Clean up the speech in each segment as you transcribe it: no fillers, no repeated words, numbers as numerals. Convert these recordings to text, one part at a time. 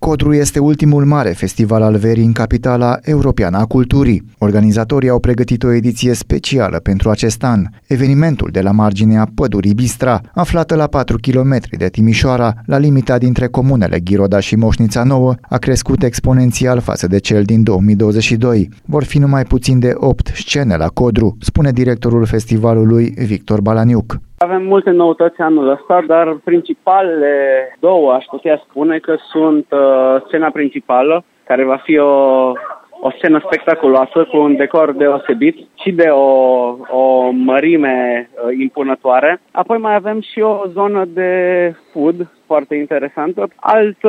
Codru este ultimul mare festival al verii în capitala europeană a culturii. Organizatorii au pregătit o ediție specială pentru acest an. Evenimentul de la marginea pădurii Bistra, aflată la 4 km de Timișoara, la limita dintre comunele Ghiroda și Moșnița Nouă, a crescut exponențial față de cel din 2022. Vor fi numai puțin de 8 scene la Codru, spune directorul festivalului Victor Balaniuc. Avem multe noutăți anul ăsta, dar principalele două aș putea spune că sunt scena principală, care va fi o scenă spectaculoasă cu un decor deosebit și de o mărime impunătoare. Apoi mai avem și o zonă de food foarte interesantă. Altă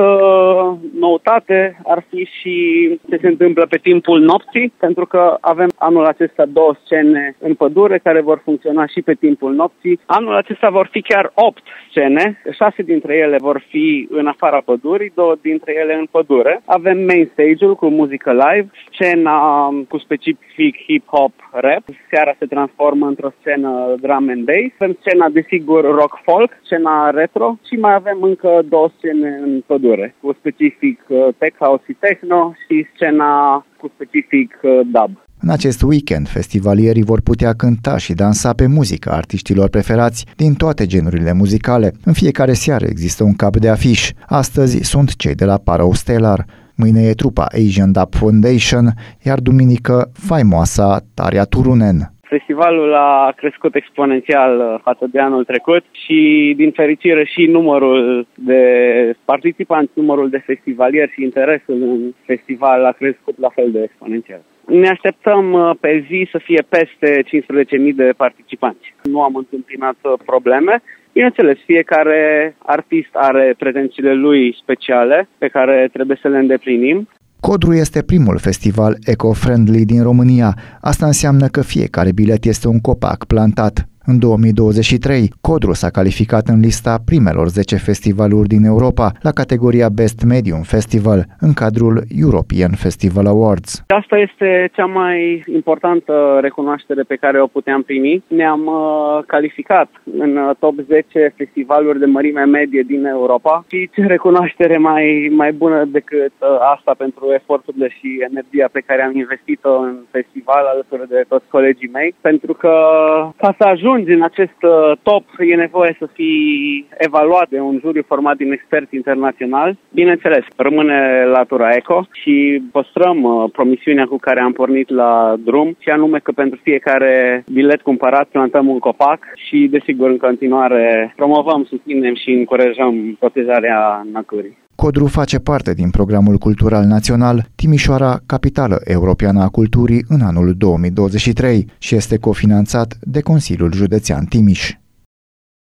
noutate ar fi și ce se întâmplă pe timpul nopții, pentru că avem anul acesta 2 scene în pădure care vor funcționa și pe timpul nopții. Anul acesta vor fi chiar 8 scene, 6 dintre ele vor fi în afara pădurii, 2 dintre ele în pădure. Avem main stage-ul cu muzică live, scena cu specific hip-hop rap, seara se transformă într-o scenă drum and bass, avem scena desigur rock-folk, scena retro și mai avem încă 2 scene în pădure, cu specific tech house și techno și scena cu specific dub. În acest weekend, festivalierii vor putea cânta și dansa pe muzica artiștilor preferați din toate genurile muzicale. În fiecare seară există un cap de afiș. Astăzi sunt cei de la Parou Stellar. Mâine e trupa Asian Dub Foundation, iar duminică faimoasa Tarja Turunen. Festivalul a crescut exponențial față de anul trecut și, din fericire, și numărul de participanți, numărul de festivalieri și interesul în festival a crescut la fel de exponențial. Ne așteptăm pe zi să fie peste 15.000 de participanți. Nu am întâmpinat probleme. Bineînțeles, fiecare artist are pretențiile lui speciale pe care trebuie să le îndeplinim. Codru este primul festival eco-friendly din România. Asta înseamnă că fiecare bilet este un copac plantat. În 2023, Codru s-a calificat în lista primelor 10 festivaluri din Europa la categoria Best Medium Festival în cadrul European Festival Awards. Asta este cea mai importantă recunoaștere pe care o puteam primi. Ne-am calificat în top 10 festivaluri de mărime medie din Europa și ce recunoaștere mai bună decât asta pentru eforturile și energia pe care am investit-o în festival alături de toți colegii mei, pentru că ca să ajung în acest top e nevoie să fii evaluat de un juriu format din experți internaționali. Bineînțeles, rămâne latura eco și păstrăm promisiunea cu care am pornit la drum, și anume că pentru fiecare bilet cumpărat plantăm un copac și, desigur, în continuare promovăm, susținem și încurajăm protejarea naturii. Codru face parte din programul cultural național Timișoara, capitală europeană a culturii în anul 2023 și este cofinanțat de Consiliul Județean Timiș.